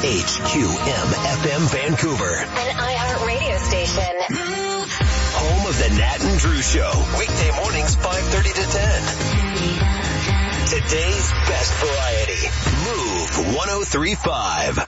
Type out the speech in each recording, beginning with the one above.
WHQM-FM Vancouver. An iHeart radio station. Home of the Nat and Drew Show. Weekday mornings 5:30 to 10. Today's best variety. Move 103.5.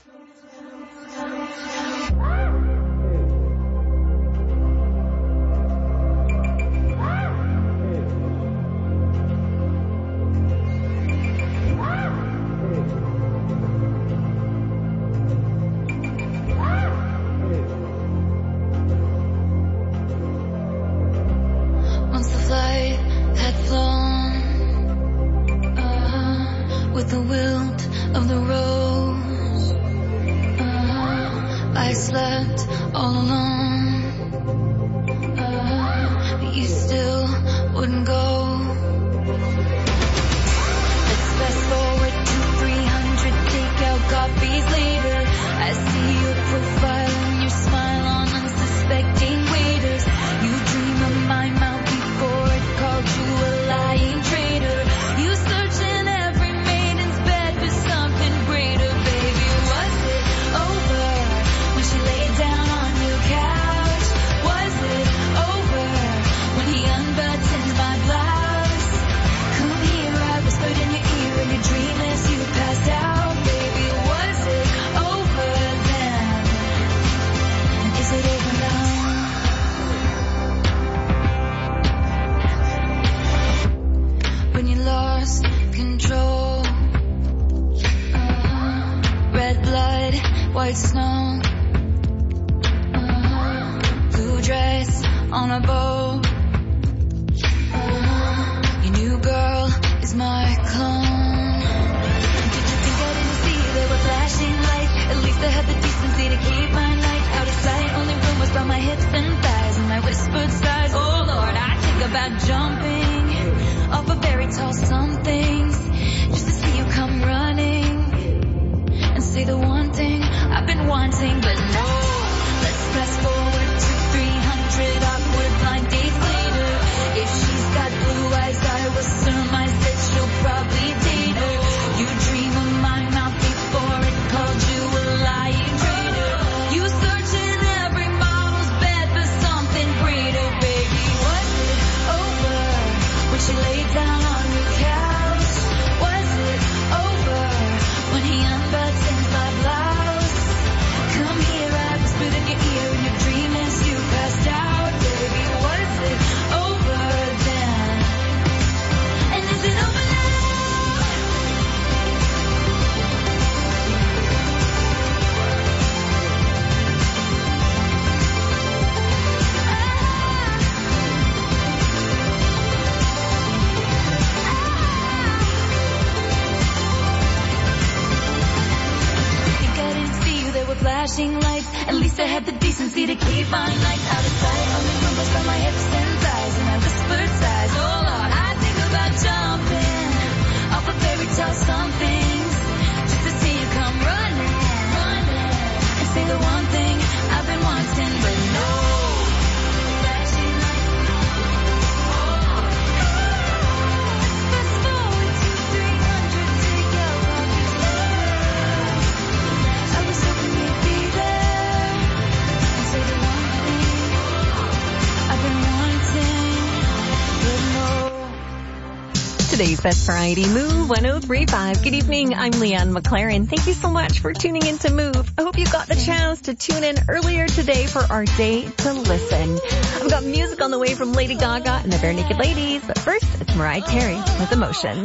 Today's best variety, Move 103.5. Good evening, I'm Leanne McLaren. Thank you so much for tuning in to Move. I hope you got the chance to tune in earlier today for our Day to Listen. I've got music on the way from Lady Gaga and the Bare Naked Ladies, but first it's Mariah Carey with Emotions.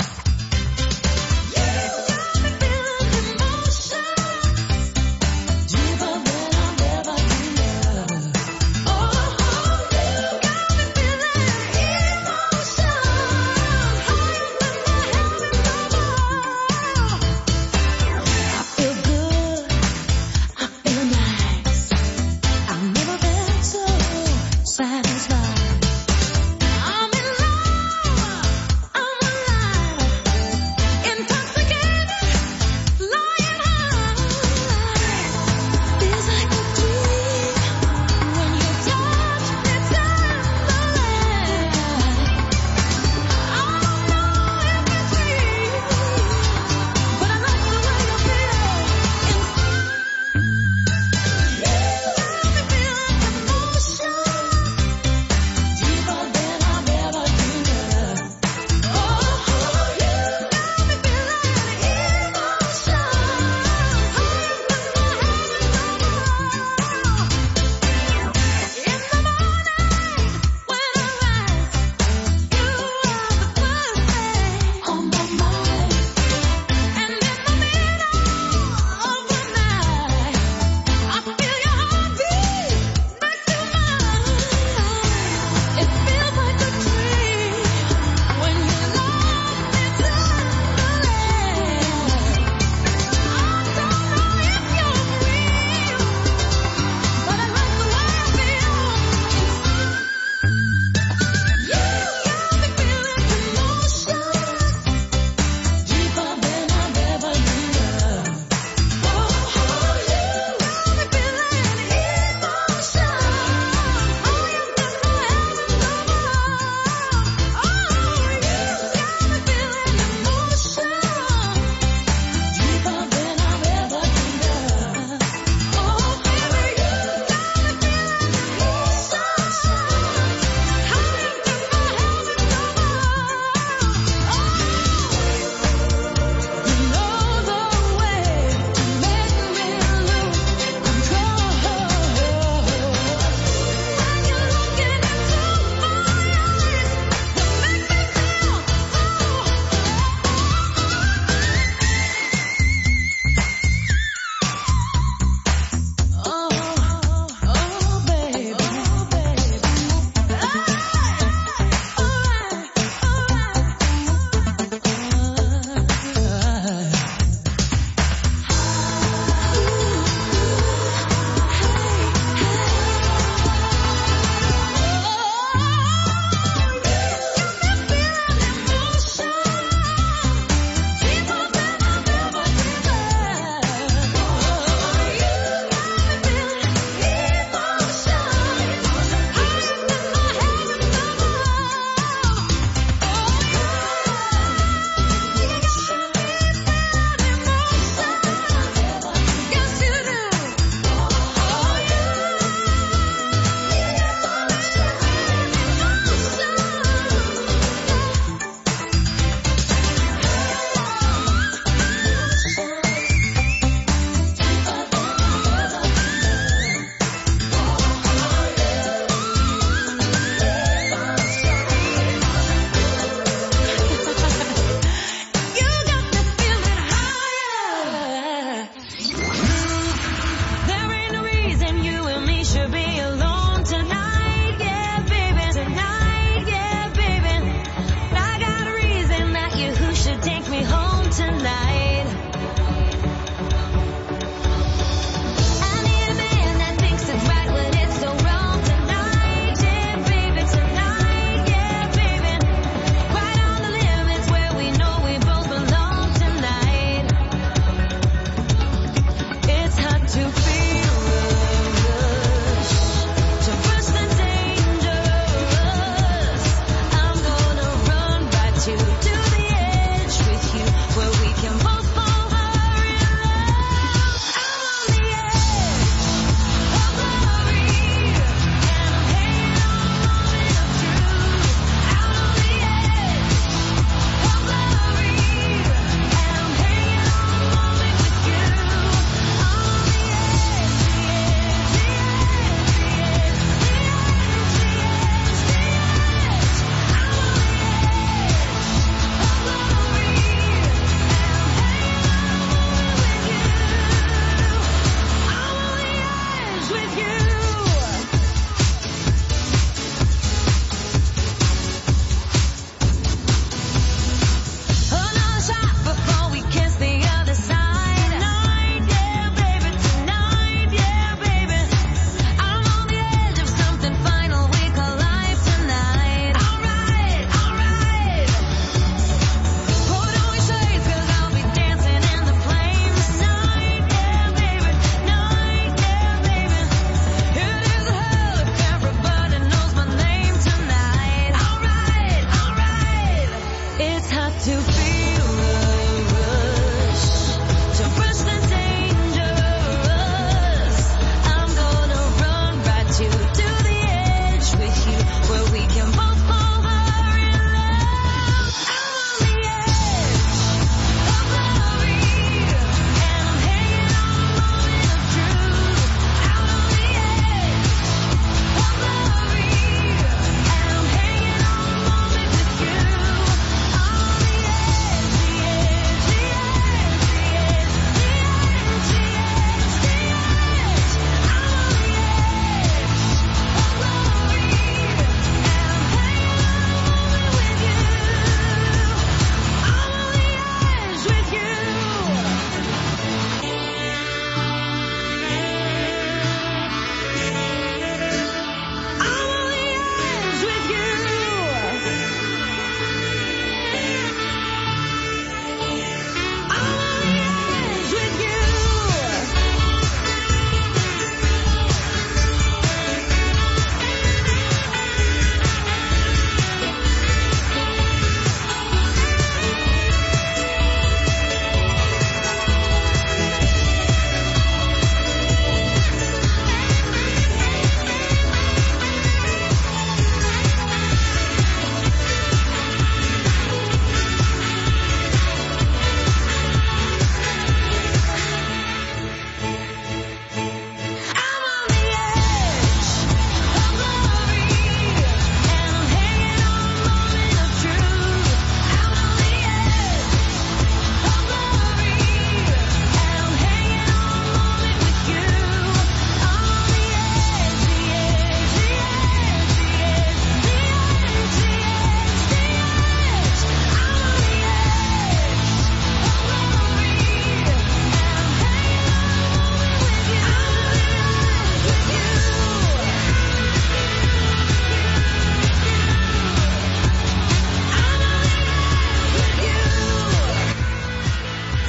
Satisfied. I'm in love. I'm alive.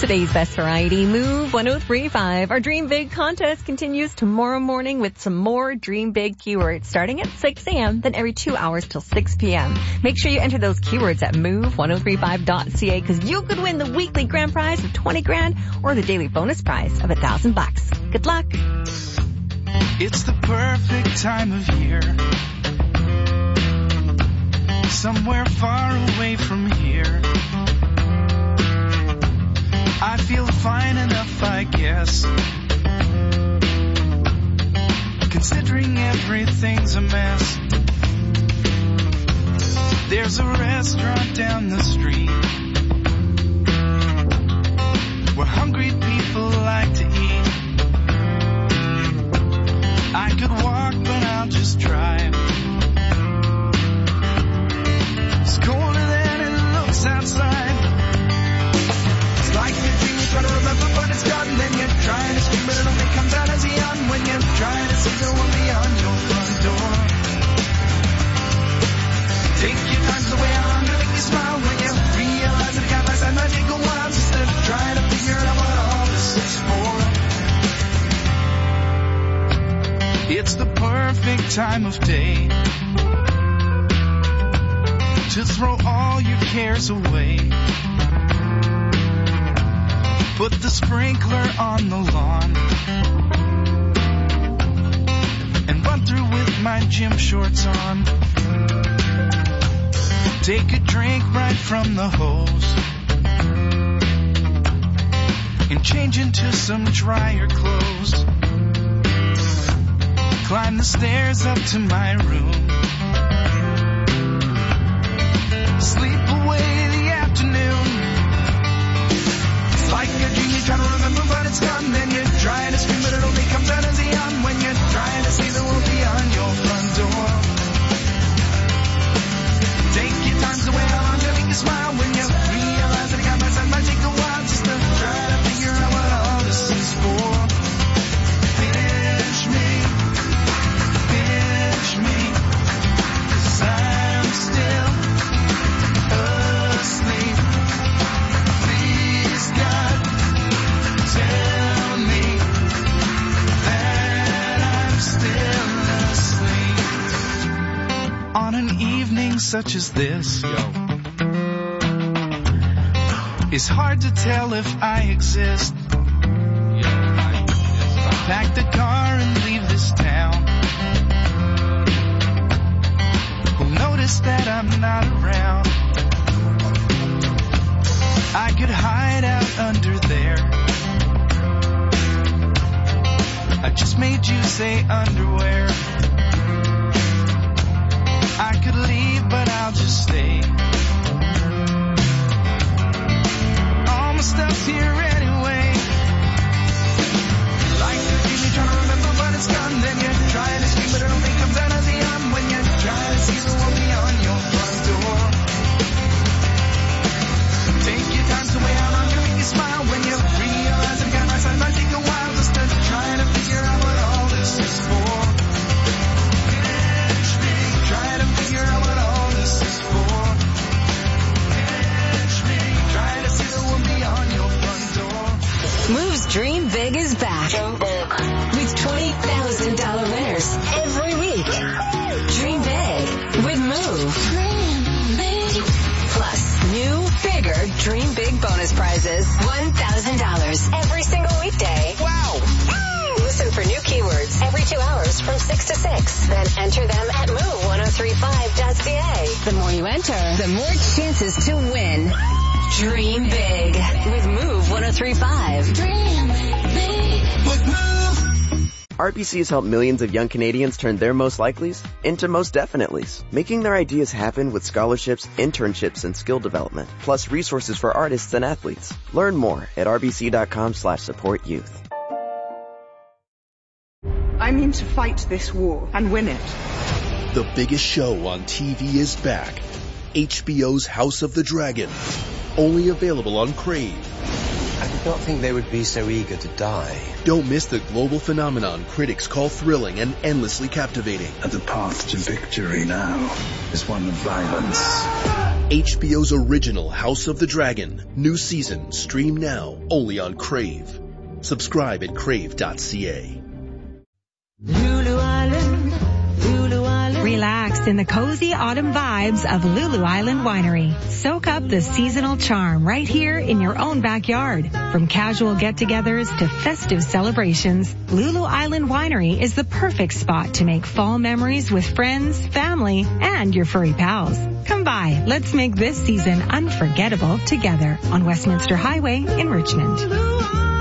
Today's Best Variety, Move 103.5. Our Dream Big contest continues tomorrow morning with some more Dream Big keywords starting at 6 a.m., then every 2 hours till 6 p.m. Make sure you enter those keywords at move1035.ca because you could win the weekly grand prize of 20 grand or the daily bonus prize of $1,000. Good luck. It's the perfect time of year. Somewhere far away from here. I feel fine enough, I guess. Considering everything's a mess. There's a restaurant down the street where hungry people like to eat. I could walk, but I'll just drive. It's colder than it looks outside. It's like a dream you try to remember, but it's gone. Then you're trying to scream, but it only comes out as a yawn when you're trying to see the one beyond your front door. Take your time, the way I'm gonna make you smile when you realize that it got less and magical wild. Just to try to figure out what all this is for. It's the perfect time of day to throw all your cares away. Put the sprinkler on the lawn and run through with my gym shorts on. Take a drink right from the hose and change into some drier clothes. Climb the stairs up to my room. Sleep away the afternoon. It's like a dream you're trying to remember, but it's gone. Then you're trying to scream, but it only comes out as a yawn when you're trying to see the world beyond your front door. Take your time, the way I'm gonna make you smile when you realize that I got myself magic a while just to try to figure out what all this is for. Pinch me, 'cause I'm still asleep. Please, God, tell me that I'm still asleep. On an evening such as this, it's hard to tell if I exist. Pack the car and leave this town. Who'll notice that I'm not around? I could hide out under there. I just made you say underwear. I could leave, but I'll just stay. All my stuff's here anyway. Like the dream you're trying to remember, but it's gone. Then you're trying to scream, but it only comes out as a yawn when you're trying to see the world beyond your front door. Take your time, the way I'm gonna make you smile when you realize it got nice and might take a while just to try to figure out what all this is for. Pinch me, try to figure out what all this is for. Pinch me, try to see the world beyond your front door. Move's Dream Big is back with $20,000 winners every week. Dream Big with Move. Plus, new, bigger Dream Big bonus prizes. $1,000 every single weekday. Wow. Listen for new keywords every 2 hours from 6 to 6. Then enter them at move1035.ca. The more you enter, the more chances to win. Dream Big with Move 1035. Dream Big with Move. RBC has helped millions of young Canadians turn their most likelies into most definitelys, making their ideas happen with scholarships, internships, and skill development, plus resources for artists and athletes. Learn more at rbc.com/supportyouth. I mean to fight this war and win it. The biggest show on TV is back. HBO's House of the Dragon. Only available on Crave. I did not think they would be so eager to die. Don't miss the global phenomenon critics call thrilling and endlessly captivating. And the path to victory now is one of violence. HBO's original House of the Dragon. New season stream now only on Crave. Subscribe at crave.ca. Lulu Island, Lulu Island. Relax in the cozy autumn vibes of Lulu Island Winery. Soak up the seasonal charm right here in your own backyard. From casual get-togethers to festive celebrations, Lulu Island Winery is the perfect spot to make fall memories with friends, family, and your furry pals. Come by. Let's make this season unforgettable together on Westminster Highway in Richmond.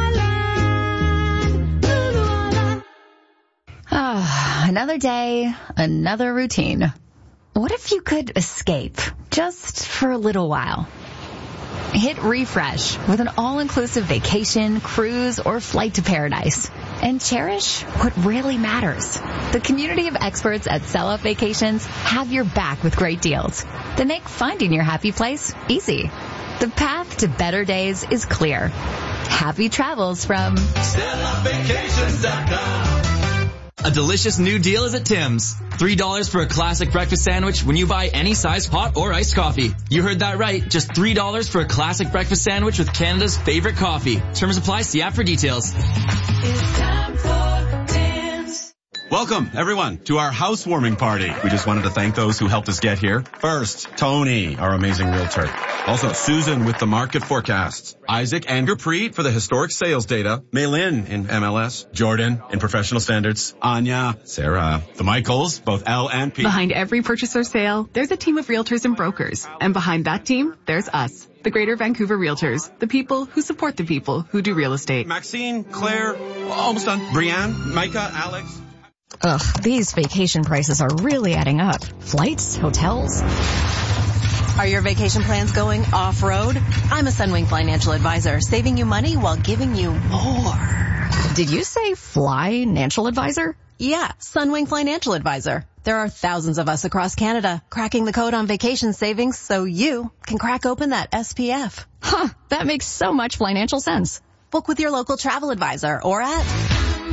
Another day, another routine. What if you could escape just for a little while? Hit refresh with an all-inclusive vacation, cruise, or flight to paradise. And cherish what really matters. The community of experts at Sell Out Vacations have your back with great deals that make finding your happy place easy. The path to better days is clear. Happy travels from SellOutVacations.com. A delicious new deal is at Tim's. $3 for a classic breakfast sandwich when you buy any size hot or iced coffee. You heard that right. Just $3 for a classic breakfast sandwich with Canada's favorite coffee. Terms apply. See app for details. It's time for Tim's. Welcome, everyone, to our housewarming party. We just wanted to thank those who helped us get here. First, Tony, our amazing realtor. Also, Susan with the market forecasts. Isaac and Gurpreet for the historic sales data. Maylin in MLS. Jordan in professional standards. Anya, Sarah, the Michaels, both L and P. Behind every purchase or sale, there's a team of realtors and brokers. And behind that team, there's us, the Greater Vancouver Realtors, the people who support the people who do real estate. Maxine, Claire, almost done. Brianne, Micah, Alex. Ugh, these vacation prices are really adding up. Flights, hotels. Are your vacation plans going off-road? I'm a Sunwing Financial Advisor, saving you money while giving you more. Did you say financial advisor? Yeah, Sunwing Financial Advisor. There are thousands of us across Canada cracking the code on vacation savings so you can crack open that SPF. Huh, that makes so much financial sense. Book with your local travel advisor or at...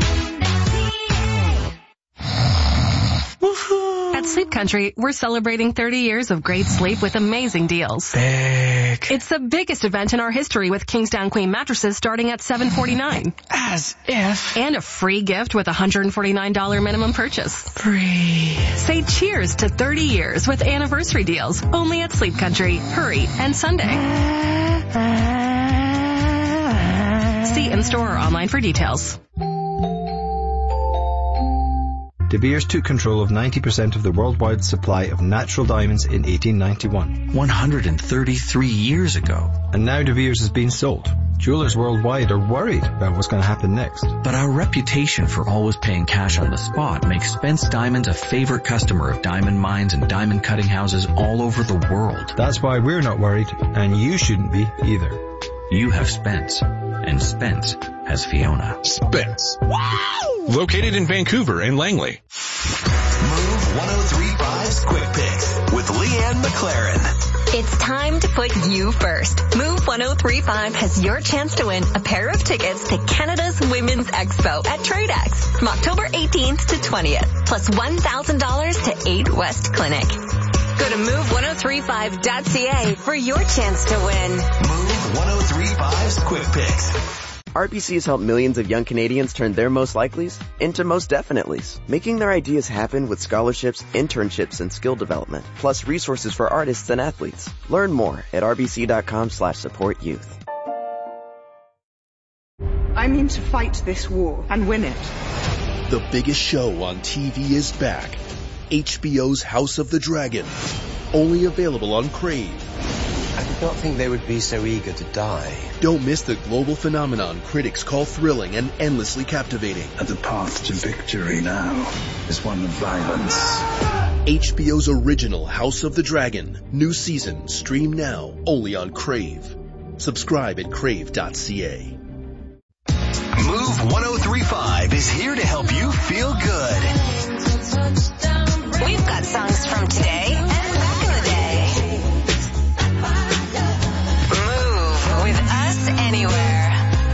At Sleep Country, we're celebrating 30 years of great sleep with amazing deals. Big. It's the biggest event in our history with Kingsdown Queen mattresses starting at $749. As if. And a free gift with a $149 minimum purchase. Free. Say cheers to 30 years with anniversary deals only at Sleep Country. Hurry and Sunday. See in-store or online for details. De Beers took control of 90% of the worldwide supply of natural diamonds in 1891. 133 years ago. And now De Beers has been sold. Jewelers worldwide are worried about what's going to happen next. But our reputation for always paying cash on the spot makes Spence Diamonds a favorite customer of diamond mines and diamond cutting houses all over the world. That's why we're not worried, and you shouldn't be either. You have Spence, and Spence has Fiona. Spence. Wow! Located in Vancouver and Langley. Move 103.5's Quick Picks with Leanne McLaren. It's time to put you first. Move 103.5 has your chance to win a pair of tickets to Canada's Women's Expo at TradeX from October 18th to 20th, plus $1,000 to 8 West Clinic. Go to move1035.ca for your chance to win. Move 103.5's Quick Picks. RBC has helped millions of young Canadians turn their most likelys into most definitelys, making their ideas happen with scholarships, internships, and skill development, plus resources for artists and athletes. Learn more at rbc.com/supportyouth. I mean to fight this war and win it. The biggest show on TV is back. HBO's House of the Dragon. Only available on Crave. I did not think they would be so eager to die. Don't miss the global phenomenon critics call thrilling and endlessly captivating. And the path to victory now is one of violence. HBO's original House of the Dragon. New season stream now only on Crave. Subscribe at crave.ca. Move 103.5 is here to help you feel good. We've got songs from today and back in the day. Move with us anywhere.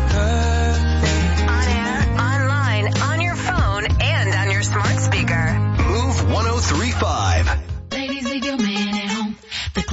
On air, online, on your phone, and on your smart speaker. Move 103.5. Ladies, leave your man at home. The club is full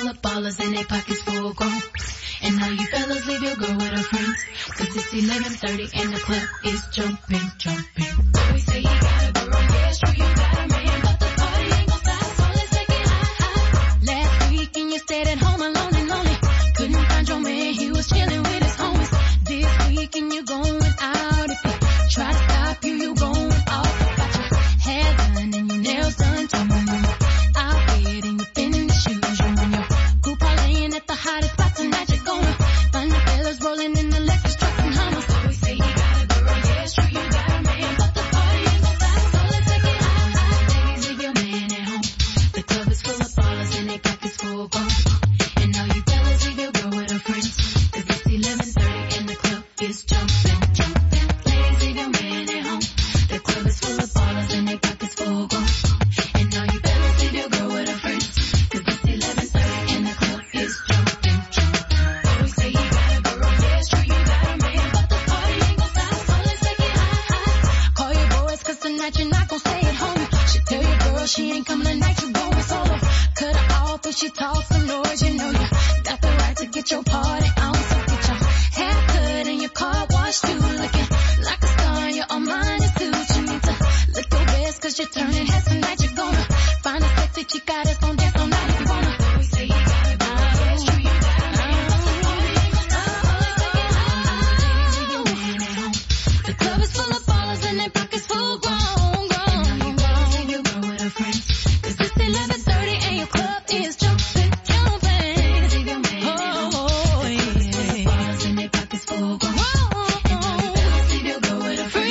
full of ballers and their pockets full grown. And all you fellas leave your girl with her friends. Cause it's 11:30 and the club is jumping, jumping. We say you got a girl, yeah, it's true, you got a man, but the party ain't gon' stop, so let's take it high. Last weekend you stayed at home alone and lonely. Couldn't find your man, he was chilling with his homies. This weekend you're going out. If you try to stop you, you going off. Got your hair done and your nails done too. Outfit and you fitting the shoes. You and your group are laying at the hottest spot tonight. You're going find the fellas rolling in the Lexus trucks and Hummers. So we say you got a girl, yeah, it's true, you got a man, but the party ain't gon' stop, so let's take it high. Ladies, leave your man at home. The club is full of ballers and they pockets full grown. And all you fellas leave your girl with her friends. Cause it's 11:30 and the club is jumping, jumping. Ladies, leave your man at home. The club is full of ballers and they pockets full grown. And all you fellas leave your girl with her friends. Cause it's 11:30 and the club is jumping, jumping. We say you got a girl, yeah, it's true, you got a man, but the party ain't gon' stop, so let's take it high. Call your boys cause tonight you're not gon' stay at home. Should tell your girl she ain't coming tonight, you going solo. Cut her off if she talks some noise, you know you got the right to get your party on. So get your hair cut and your car washed too. Looking like a star in your own mind is too. You need to look your best cause you're turning heads tonight. You're gonna find a sexy chica that's gon' dance all night if you wanna. We say you got a girl, yeah, it's true, you got a man, but the party ain't gon' stop, so let's take it high. Ladies, leave your man at home. The club is full of ballers and their pockets full grown, grown. And all you fellas leave your girl with her friends. Cause it's 11:30 and your club is jumping, jumping. Ladies, leave your man at home. The club is full of ballers and their pockets full grown. And all you fellas leave your girl with her friends.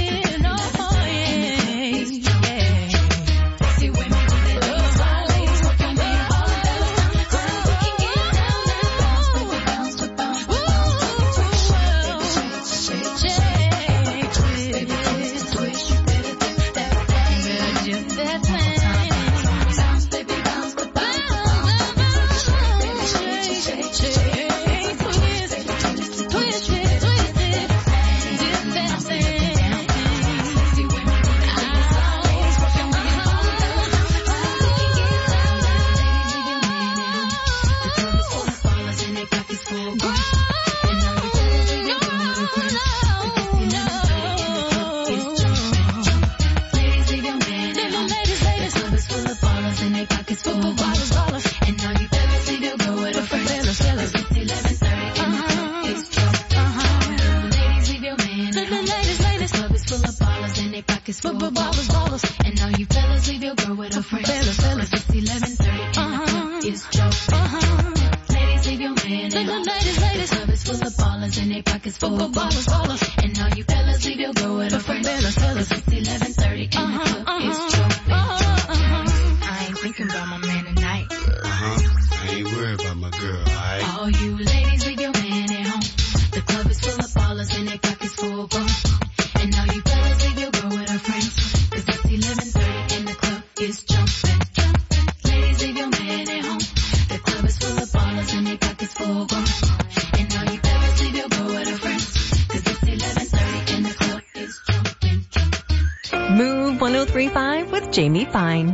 See women do their things while ladies work your man. All the fellas on the ground, we can get down now. Bounce, baby, bounce, bounce, bounce, bounce. Shake, shake, shake, twist, baby, twist, twist. You better do that thing, better do that thing. Bounce, baby, bounce, bounce, bounce. Shake, shake, shake, shake, twist, baby, twist, twist, twist, twist. Do that thing. See women do their things while ladies work your man. All the fellas on the ground, we can get down now. Ladies, leave your man at home. The club is full of ballers and their pockets full grown. And all you fellas leave your girl with her friends. Cause it's 11:30 and the club is jumping, jumping. Ladies, leave your man at home. The club is full of ballers and their pockets full grown. And all you fellas leave your girl with her friends. Cause it's 11:30 and the club is jumping. Ladies, leave your man at home. The club is full of ballers and their pockets full grown. And all you fellas leave your girl with her friends. Cause it's 11:30 and the club is jumping. Ladies, leave your man at home. The club is full of ballers and their pockets full grown. And all you fellas leave your girl with her friends. Cause it's 11:30 and the club is jumping. I ain't thinking about my man tonight. I ain't worried about my girl, alright? All you ladies leave your man at home. The club is full of ballers and their pockets full grown. And all you fellas leave your girl with her friends. Cause it's 11:30 and the club is jumping, jumping. Ladies, leave your man at home. The club is full of ballers and their pockets full grown. And all you fellas leave your girl with her friends. Cause it's 11:30 and the club is jumping, jumping. Move 103.5 with Jamie Fine.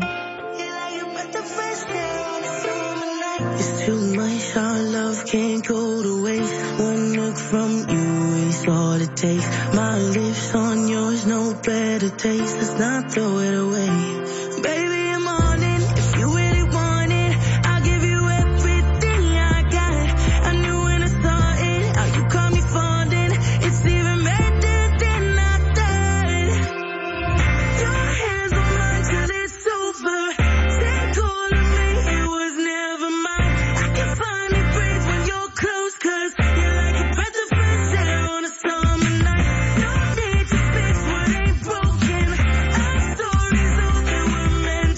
It's too much, our love can't go to waste. One look from you is all it takes. My lips on yours, no better taste. Let's not throw it away. Baby, I'm on it. If you really want it, I'll give you everything I got. I knew when I saw it, how you caught me falling. It's even better than I thought. Your hands on mine till it's over. Take all of me, it was never mine. I can finally breathe when you're close, cause you're like a breath of fresh air on a summer night. No need to fix what ain't broken. Our story's over, we're meant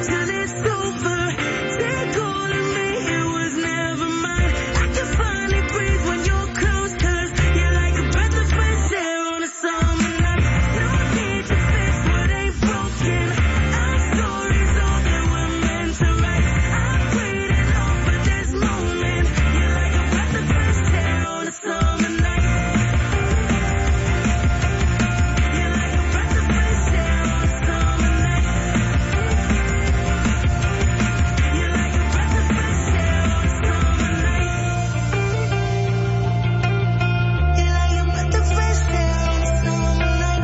till it's over. Take all of me, it was never mine. I can finally breathe when you're close, 'cause you're like a breath of fresh air on a summer night. No need to fix what ain't broken. Our story's all that we're meant to write. I prayed it all for this moment. You're like a breath of fresh air on a summer night. You're like a breath of fresh air on a summer night. You're like a breath of fresh air on a summer night. You're like a breath of fresh air on a summer night.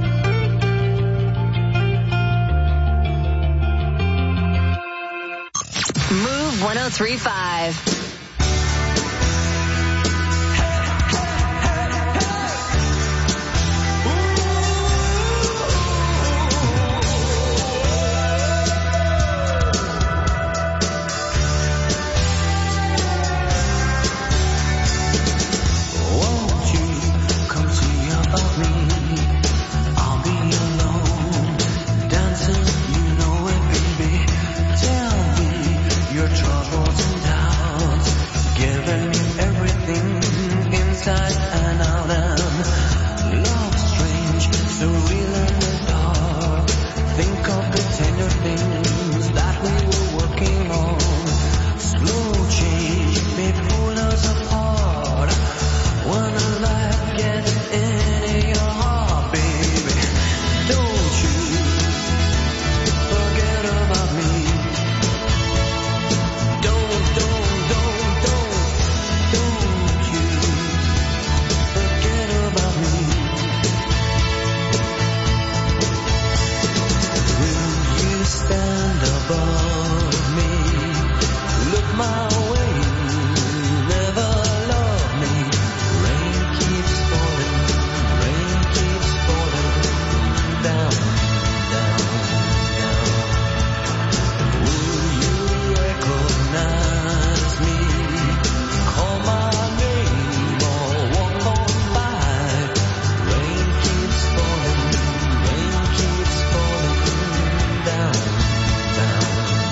Move 103.5. Won't you come see about me? I'll be alone, dancing, you know it, baby. Tell me your troubles and doubts, giving you everything inside and out. And love strange, so real in the dark. Think of the tender things that we were working on. Slow change may pull us apart. When life gets into your heart, baby, don't you forget about me. Don't you forget about me. Will you stand above me? Look my way, never love me. Rain keeps falling down, down, down. Will you recognize me? Call my name or walk on by. Rain keeps falling down, down, down.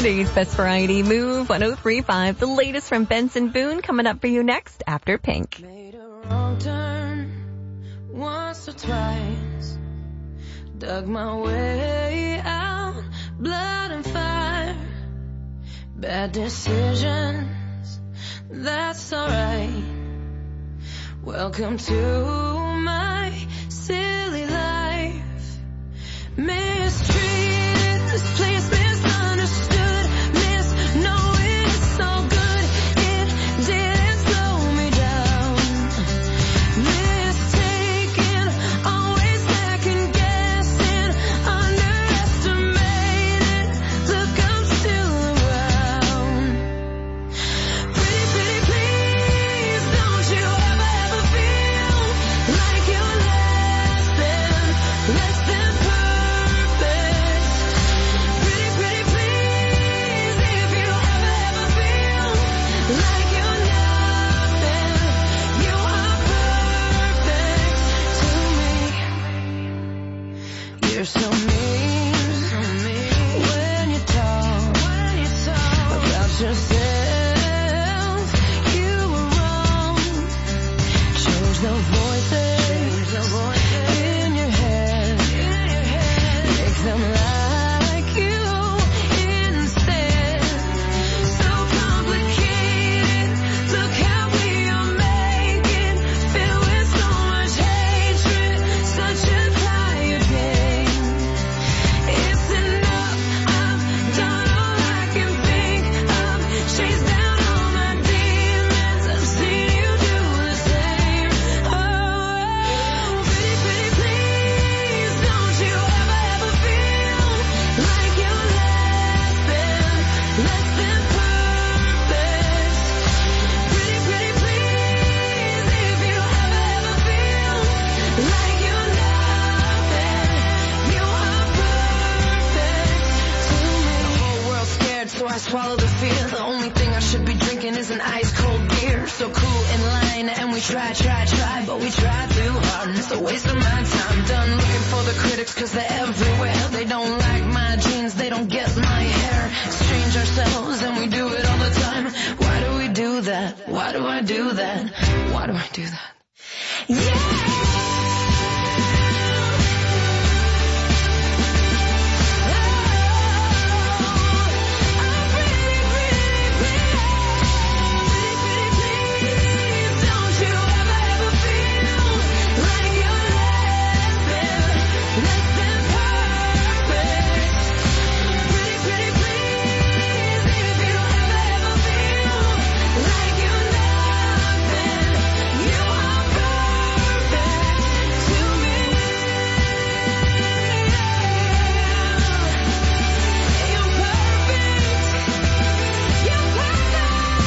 Today's Best Variety, Move 103.5. The latest from Benson Boone coming up for you next after Pink. Made a wrong turn once or twice. Dug my way out, blood and fire. Bad decisions, that's alright. Welcome to my silly life. Mistreated, this place misunderstood. Knowing it's so good, it didn't slow me down. Mistaken, always second guessing, underestimated. Look, I'm still around. Pretty, pretty, please, don't you ever feel like you're less than perfect. Pretty, pretty, please, if you ever feel like you're nothing, you are perfect to me. You're so mean when you talk about yourself. You were wrong. Change the voices in your head. Make them like you instead. So complicated. Look how we are making. Filled with so much hatred. Such a tired game. It's enough. I've done all I can think of. Chased down all my demons. I've seen you do the same. Oh, pretty, pretty, please, don't you ever feel like you're less than perfect. Pretty, pretty, please, if you ever feel like you're nothing, you are perfect to me. The whole world's scared, so I swallow the fear. The only thing I should be drinking is an ice cold beer. So cool in line, and we try, but we try too hard, and it's a waste of my time. Done looking for the critics, cause they're everywhere. They don't like my jeans, they don't get my hair. Exchange ourselves, and we do it all the time. Why do we do that? Why do I do that? Why do I do that? Don't you ever feel like you're less than perfect. Pretty, pretty, please, if you ever feel like you're nothing, you are perfect to me. You're perfect. You're perfect.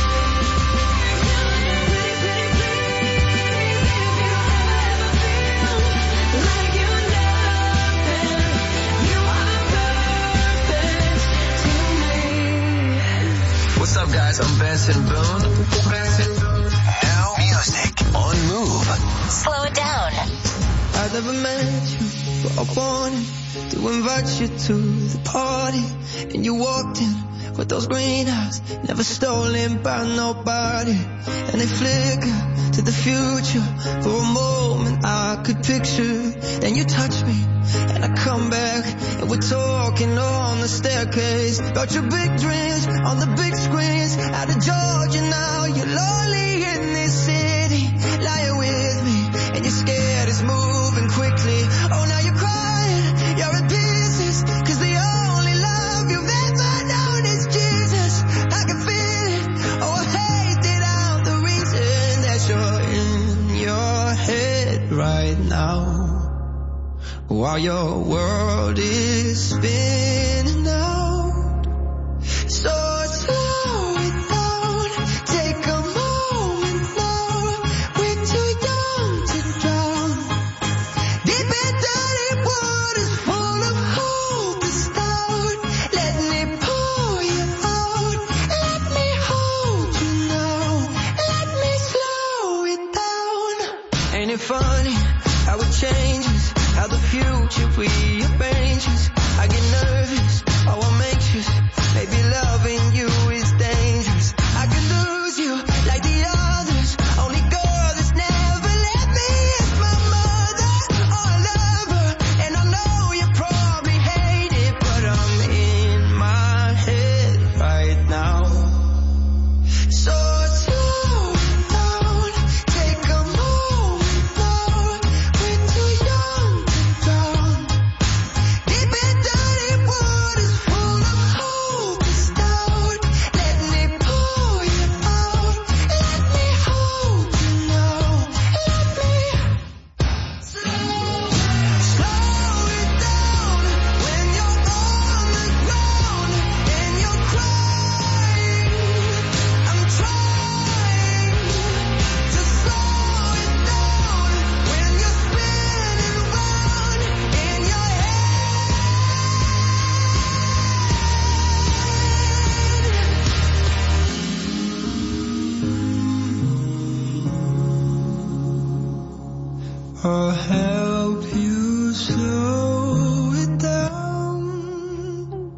Pretty, pretty, please, if you ever feel like you're nothing, you are perfect to me. What's up, guys? I'm Benson Boone. New music on Move. Slow it down. I never met you, but I wanted to invite you to the party. And you walked in with those green eyes, never stolen by nobody. And they flicker to the future. For a moment I could picture. Then you touch me, and I come back, and we're talking on the staircase about your big dreams on the big screens. Out of Georgia now, you're lonely in this city. Lying with me, and you're scared it's moving quickly. Oh, now you're crying, you're in pieces, cause the only love you've ever known is Jesus. I can feel it, oh, I hate it out, the reason that you're in your head right now, while your world is spinning out. So slow it down, take a moment now. We're too young to drown. Deep in dirty waters full of hope and doubt. Let me pour you out. Let me hold you now. Let me slow it down. Ain't it funny how it changes, how the future rearranges? I get nervous, oh I'm anxious, maybe love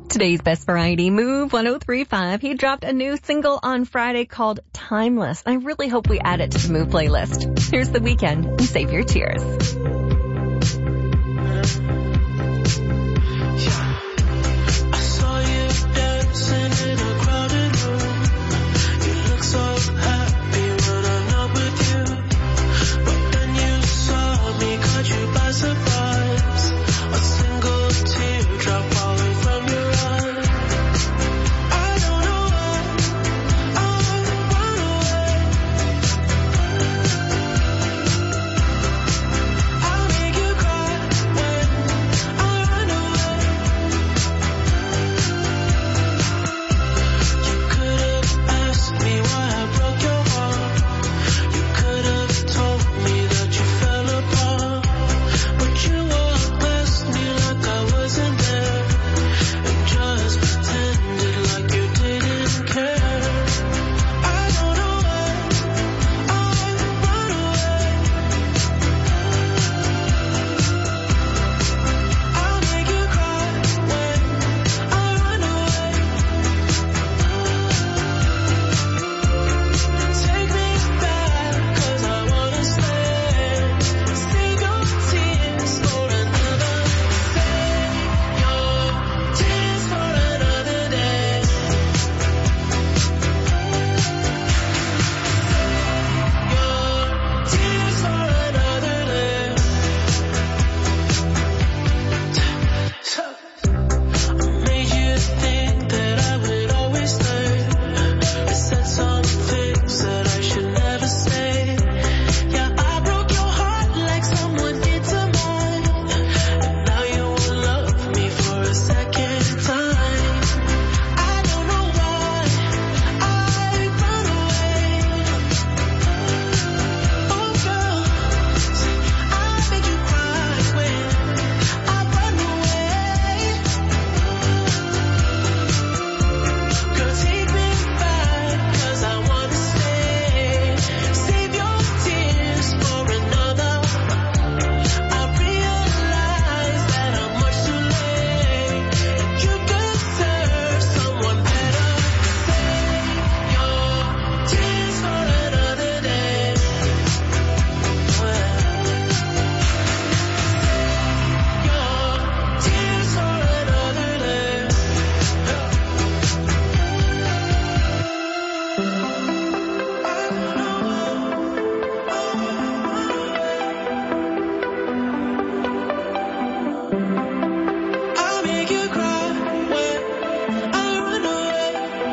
Today's Best Variety, Move 103.5. He dropped a new single on Friday called Timeless. I really hope we add it to the Move playlist. Here's The Weeknd and Save Your Tears. I saw you dancing in a crowded room. You look so happy when I'm not with you. But then you saw me, caught you by surprise. A single teardrop falling from your eye. I don't know why I run away. I'll make you cry when I run away. You could have asked me why I broke your heart. You could have told me that you fell apart. But you walked past me like I wasn't there, and just pretended like you didn't care. I don't know why I run away. I'll make you cry when I run away. Take me back, 'cause I wanna stay. Save your tears for another. Save your tears for another day. Your tears for another day. I made you think that I would always stay. I said some things that I should never say. Yeah, I broke your heart like someone did to mine. And now you won't love me for a second time. I don't know why I run away. Oh girl, I make you cry when I run away. Girl, take me back, 'cause I wanna stay. Save your tears for another. I realize that I'm much too late. You deserve someone better. Save your tears for another day. Your tears for another day. I'll make you cry when I run away.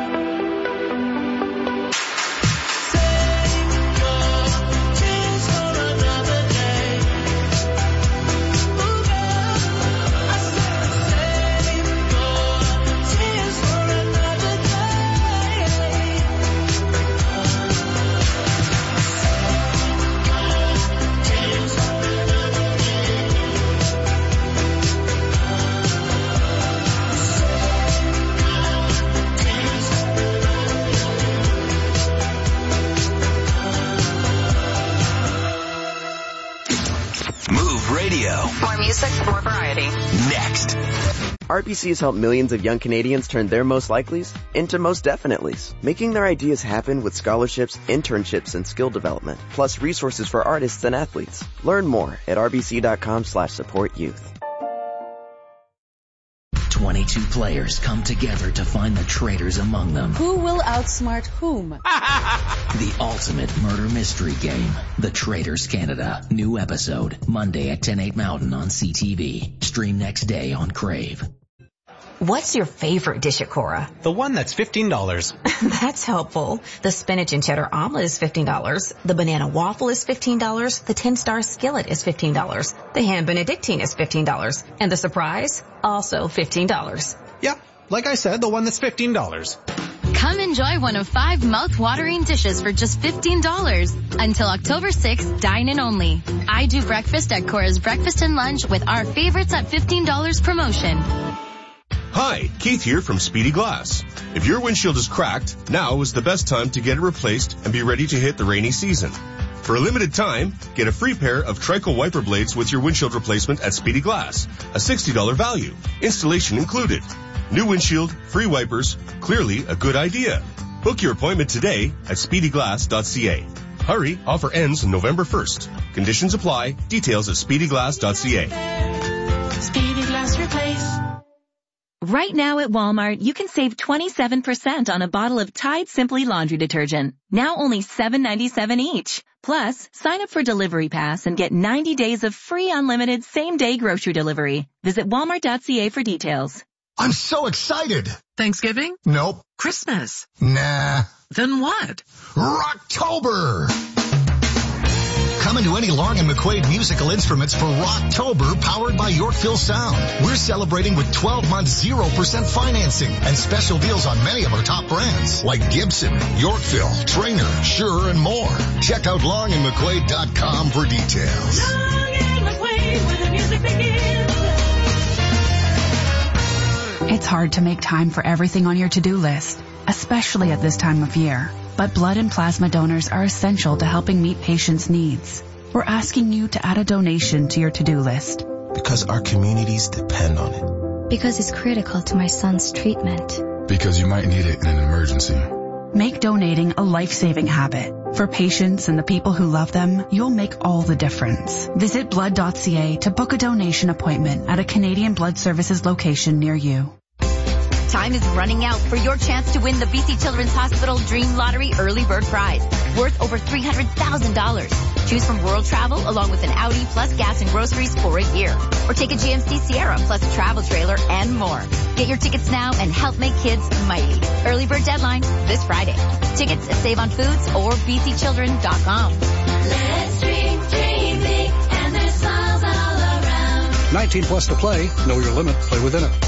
Save your tears for another day. Ooh, girl, I said save your tears for another day. Tears for another Move Radio. More music, more variety. Next. RBC has helped millions of young Canadians turn their most likelies into most definitelys, making their ideas happen with scholarships, internships, and skill development, plus resources for artists and athletes. Learn more at rbc.com/supportyouth. 22 players come together to find the traitors among them. Who will outsmart whom? The ultimate murder mystery game. The Traitors Canada. New episode. Monday at 10/8 Mountain on CTV. Stream next day on Crave. What's your favorite dish at Cora? The one that's $15. That's helpful. The spinach and cheddar omelet is $15. The banana waffle is $15. The 10-star skillet is $15. The ham benedictine is $15. And the surprise? Also $15. Yeah, like I said, the one that's $15. Come enjoy one of 5 mouth-watering dishes for just $15. Until October 6th, dine in only. I do breakfast at Cora's Breakfast and Lunch with our favorites at $15 promotion. Hi, Keith here from Speedy Glass. If your windshield is cracked, now is the best time to get it replaced and be ready to hit the rainy season. For a limited time, get a free pair of Trico wiper blades with your windshield replacement at Speedy Glass, a $60 value, installation included. New windshield, free wipers, clearly a good idea. Book your appointment today at speedyglass.ca. Hurry, offer ends November 1st. Conditions apply. Details at speedyglass.ca. Speedy Glass Replace. Right now at Walmart, you can save 27% on a bottle of Tide Simply Laundry Detergent. Now only $7.97 each. Plus, sign up for Delivery Pass and get 90 days of free unlimited same-day grocery delivery. Visit walmart.ca for details. I'm so excited. Thanksgiving? Nope. Christmas? Nah. Then what? Rocktober! Come into any Long & McQuaid musical instruments for Rocktober, powered by Yorkville Sound. We're celebrating with 12-month 0% financing and special deals on many of our top brands like Gibson, Yorkville, Trainer, Shure, and more. Check out longandmcquaid.com for details. Long and McQuaid, where the music begins. It's hard to make time for everything on your to-do list, especially at this time of year. But blood and plasma donors are essential to helping meet patients' needs. We're asking you to add a donation to your to-do list. Because our communities depend on it. Because it's critical to my son's treatment. Because you might need it in an emergency. Make donating a life-saving habit. For patients and the people who love them, you'll make all the difference. Visit blood.ca to book a donation appointment at a Canadian Blood Services location near you. Time is running out for your chance to win the BC Children's Hospital Dream Lottery Early Bird Prize, worth over $300,000. Choose from world travel along with an Audi plus gas and groceries for a year. Or take a GMC Sierra plus a travel trailer and more. Get your tickets now and help make kids mighty. Early bird deadline this Friday. Tickets at Save on Foods or bcchildren.com. Let's dream big, and there's smiles all around. 19 plus to play. Know your limit. Play within it.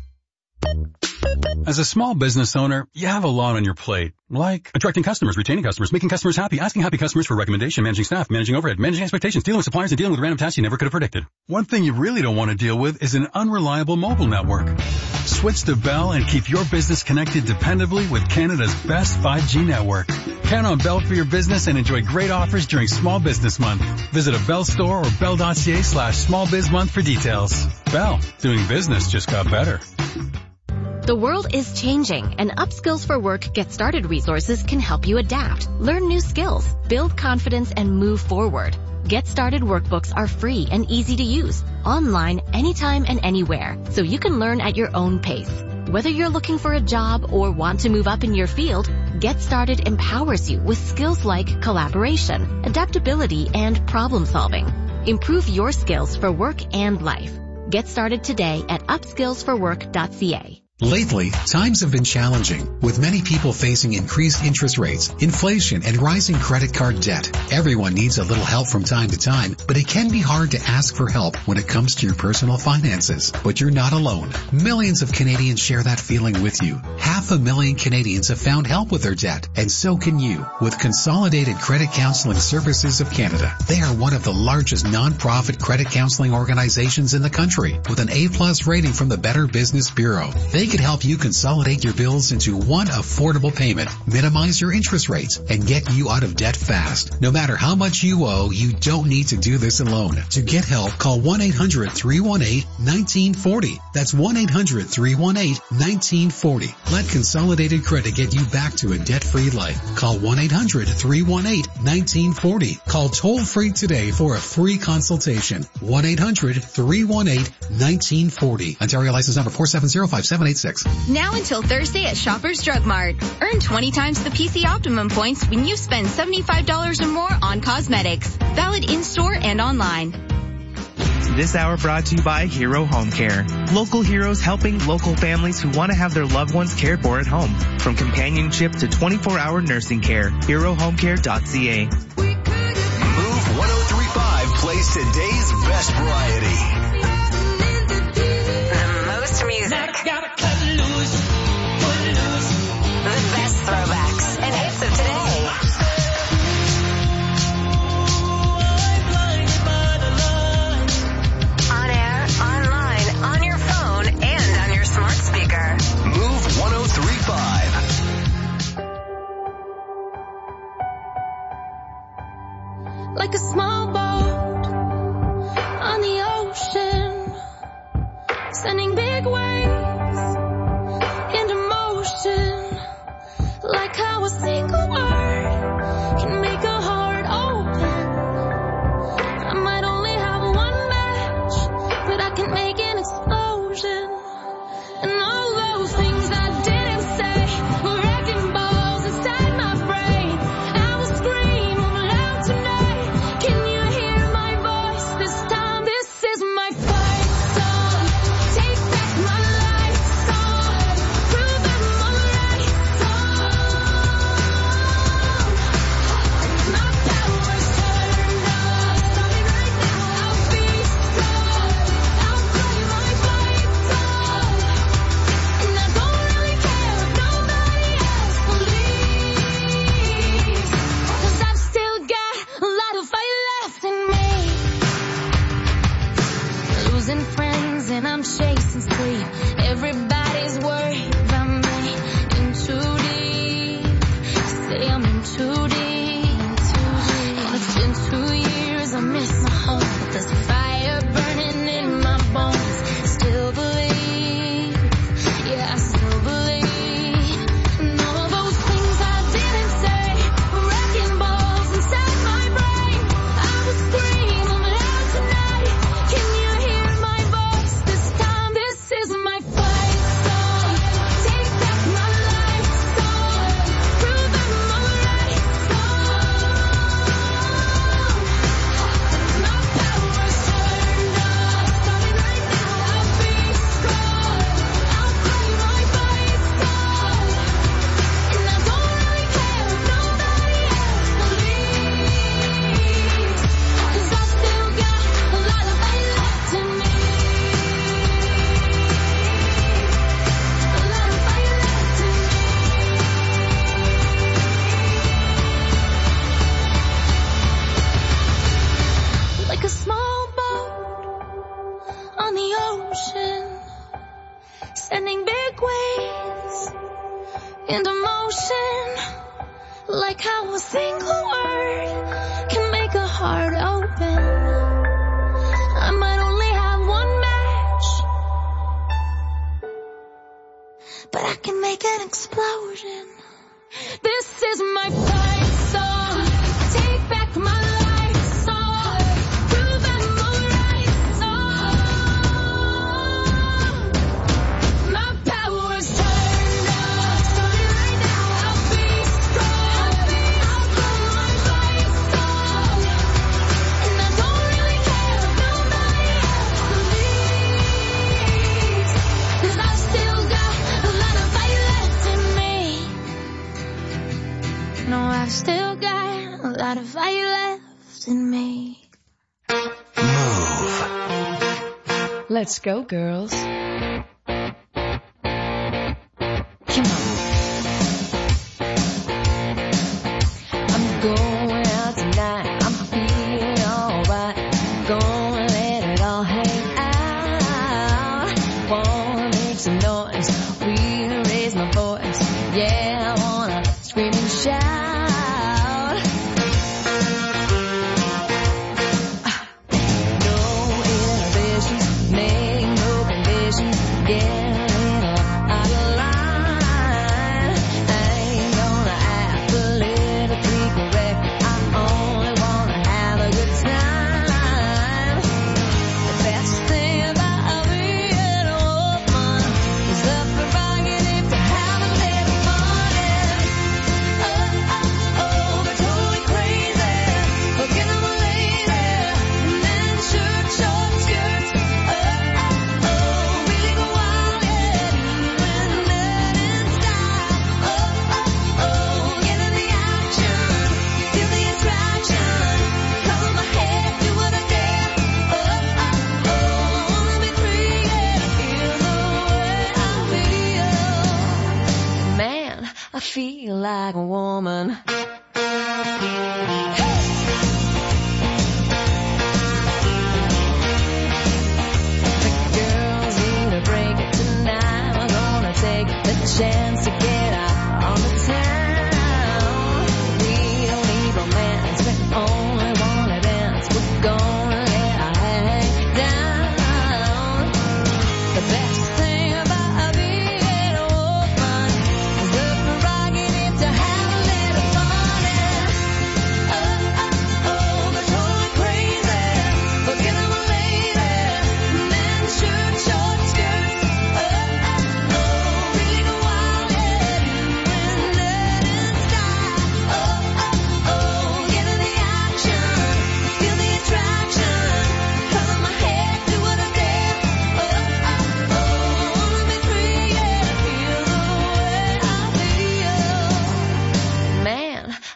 As a small business owner, you have a lot on your plate, like attracting customers, retaining customers, making customers happy, asking happy customers for recommendation, managing staff, managing overhead, managing expectations, dealing with suppliers, and dealing with random tasks you never could have predicted. One thing you really don't want to deal with is an unreliable mobile network. Switch to Bell and keep your business connected dependably with Canada's best 5G network. Count on Bell for your business and enjoy great offers during Small Business Month. Visit a Bell store or bell.ca/smallbizmonth for details. Bell, doing business just got better. The world is changing, and Upskills for Work Get Started resources can help you adapt, learn new skills, build confidence, and move forward. Get Started workbooks are free and easy to use, online, anytime and anywhere, so you can learn at your own pace. Whether you're looking for a job or want to move up in your field, Get Started empowers you with skills like collaboration, adaptability, and problem solving. Improve your skills for work and life. Get started today at upskillsforwork.ca. Lately, times have been challenging, with many people facing increased interest rates, inflation, and rising credit card debt. Everyone needs a little help from time to time, but it can be hard to ask for help when it comes to your personal finances. But you're not alone. Millions of Canadians share that feeling with you. 500,000 Canadians have found help with their debt, and so can you, with Consolidated Credit Counseling Services of Canada. They are one of the largest non-profit credit counseling organizations in the country, with an A+ rating from the Better Business Bureau. They could help you consolidate your bills into one affordable payment, minimize your interest rates, and get you out of debt fast. No matter how much you owe, you don't need to do this alone. To get help, call 1-800-318-1940. That's 1-800-318-1940. Let Consolidated Credit get you back to a debt-free life. Call 1-800-318-1940. Call toll-free today for a free consultation. 1-800-318-1940. Ontario license number 4705786. Now until Thursday at Shoppers Drug Mart. Earn 20 times the PC Optimum points when you spend $75 or more on cosmetics. Valid in-store and online. This hour brought to you by Hero Home Care. Local heroes helping local families who want to have their loved ones cared for at home. From companionship to 24-hour nursing care. HeroHomeCare.ca. Move 103.5 plays today's best variety. The most music. The best throwbacks and hits of today. On air, online, on your phone, and on your smart speaker. Move 103.5. Like a small boat on the ocean, sending big waves how a single word can make a heart open. I might only have one match, but I can make an explosion. And all those things I didn't say were wrecking balls inside my brain. I will scream loud tonight. Can you hear my voice this time? This is my fight song. Take back my life song. Prove I'm alright song. My power's turned up. Stop me right now. I'll be strong. I'll play my fight song. And I don't really care if nobody else believes. 'Cause I've still got a lot of fight left in me. Losing friends and I'm chasing sleep. Everybody's worried about me. In too deep. Say I'm in too deep. And it's been 2 years, I miss my home. But there's a fire burning in my bones. Still believe. Yeah, I still believe. And all those things I didn't say were wrecking balls inside my brain. I will scream loud tonight. Can you hear my voice this time? This is my fight song. Take back my life song. Prove I'm alright song. My power's turned up. Stop me right now. I'll be strong. I'll play my fight song. And I don't really care if nobody else believes. 'Cause I still got a lot of fight left in me. A lot of fight left in me. Like a small boat on the ocean, sending big waves into motion. Like how a single word can make a heart open. I might only have one match, but I can make an explosion. This is my fight song. Take back my life song. Prove I'm alright song. My power's turned up. Stop me right now. I'll be strong. I'll play my fight song. And I don't really care if nobody else believes. 'Cause I've still got a lot of fight left in me. No, I've still got a lot of fight left in me. Let's go, girls. Come on. I'm going out tonight. I'm feeling alright. Gonna let it all hang out. Wanna make some noise. Really raise my voice. Yeah, I wanna scream and shout. No inhibitions, make no conditions. Getting out of line. I ain't gonna act politically correct. I only wanna have a good time. The best thing about being a woman is the prerogative to have a little fun. Oh, but totally crazy. Forget I'm a lady. Men, short skirts. Really go wild, yeah. When men in style. Get in the action. Feel the attraction. Cover my head, do what I dare. Wanna be free, yeah. Feel the way I feel. Man, I feel like a woman. The girls need a break tonight. We're gonna take the chance to get out on the town. We don't need romance, we only wanna dance. We're gonna let our hang down. The best thing about being a woman is the prerogative to have a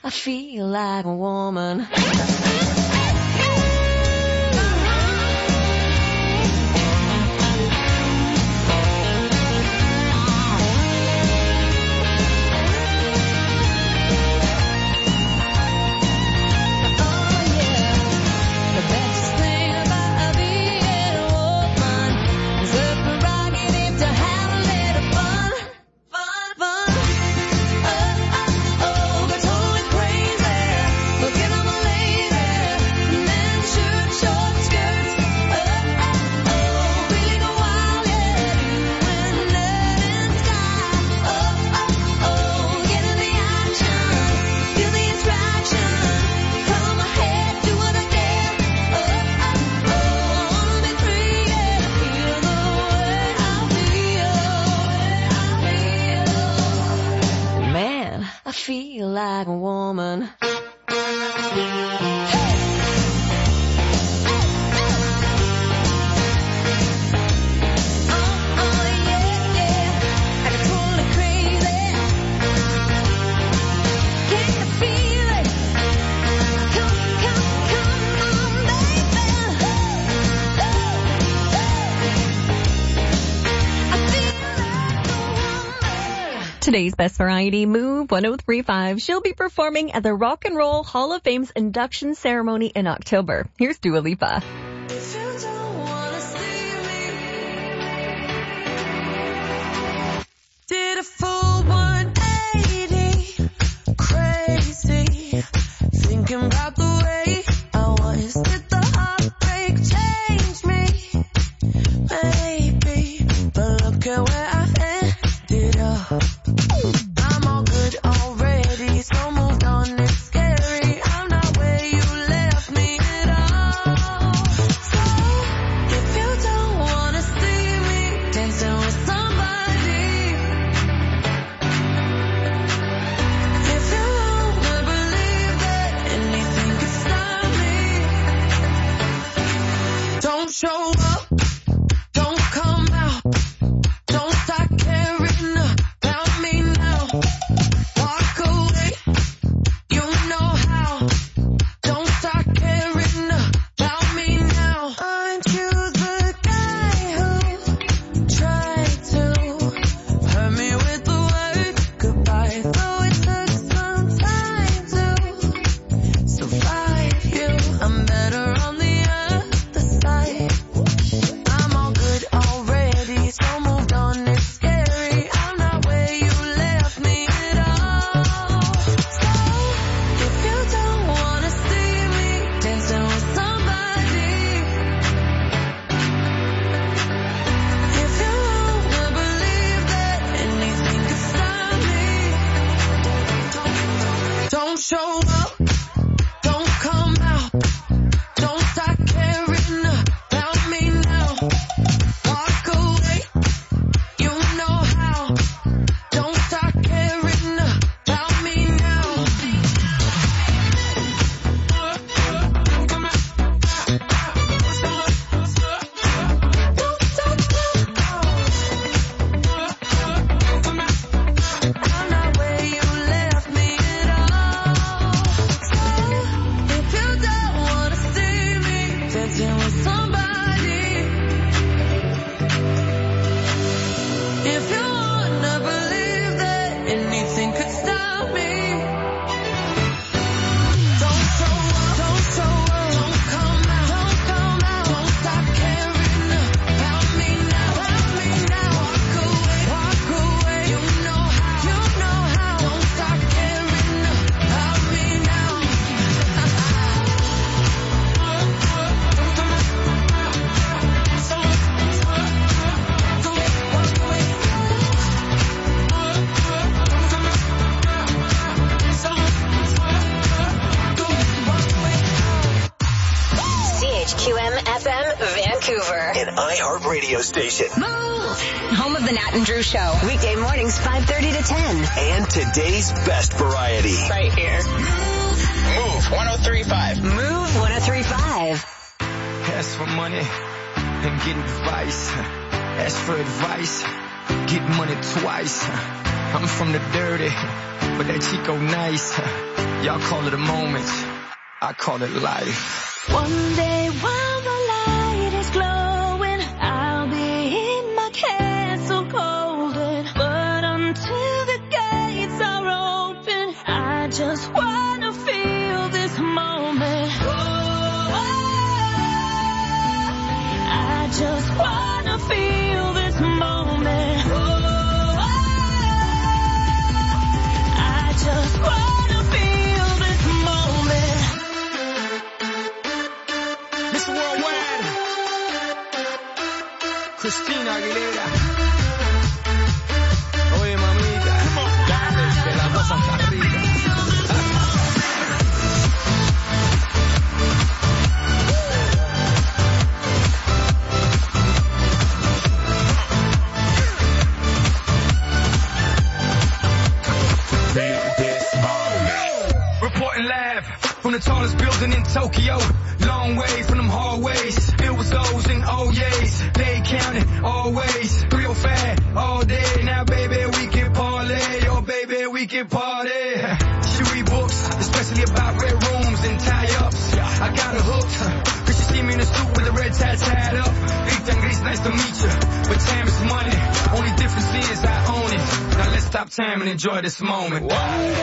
I feel like a woman. Feel like a woman. Today's Best Variety, Move 103.5. She'll be performing at the Rock and Roll Hall of Fame's induction ceremony in October. Here's Dua Lipa. Did a full 180, crazy, thinking about the way I was. Did the heartbreak change me? Maybe, but look at where I ended up. I'm all good already, so moved on, it's scary. I'm not where you left me at all. So, if you don't wanna see me dancing with somebody, if you wanna believe that anything could stop me, don't show up, don't come out, don't start caring about me now. Walk away, you know how. Don't start caring about me now. Aren't you the guy who tried to hurt me with the word goodbye? Though it took some time to survive you, I'm better on the other side. I'm all good already, so moved on, it's scary. I'm not where you left me at all. So, if you don't wanna see me dancing with somebody, if you wanna believe that anything could stop me, don't show up, don't come out, don't start caring about me now. Walk away, you know how. Don't start caring about me now. I'm not where you left me at all. So, if you don't wanna see me dancing with somebody, if you wanna believe that anything could stop me, don't show up, don't come out, don't stop caring about me now, walk away, you know how, don't start caring about me now. CHQM FM Vancouver. An iHeart radio station. Move! Home of the Nat and Drew Show. Weekday mornings 5:30 to 10. And today's best variety. Right here. Move 103.5. Move 103.5. Ask for money and get advice. Ask for advice get money twice. I'm from the dirty, but that Chico nice. Y'all call it a moment, I call it life. One day while the light is glowing, I'll be in my castle golden. But until the gates are open, I just wanna feel this moment. I just wanna feel this moment. I just wanna feel this moment. Miss Worldwide, Christina Aguilera. Oye, mamita, dale, que la cosa está rica. Reporting live from the tallest building in Tokyo. Long way from them hallways. It was O's and O's. They counted always. 305 all day. Now baby we can parlay. Oh baby we can party. She read books, especially about red rooms and tie-ups. I got her hooked. Cause she see me in a suit with the red tie tied up. Rita Gris, nice to meet you. But time is money. Only difference is I own it. Now let's stop time and enjoy this moment.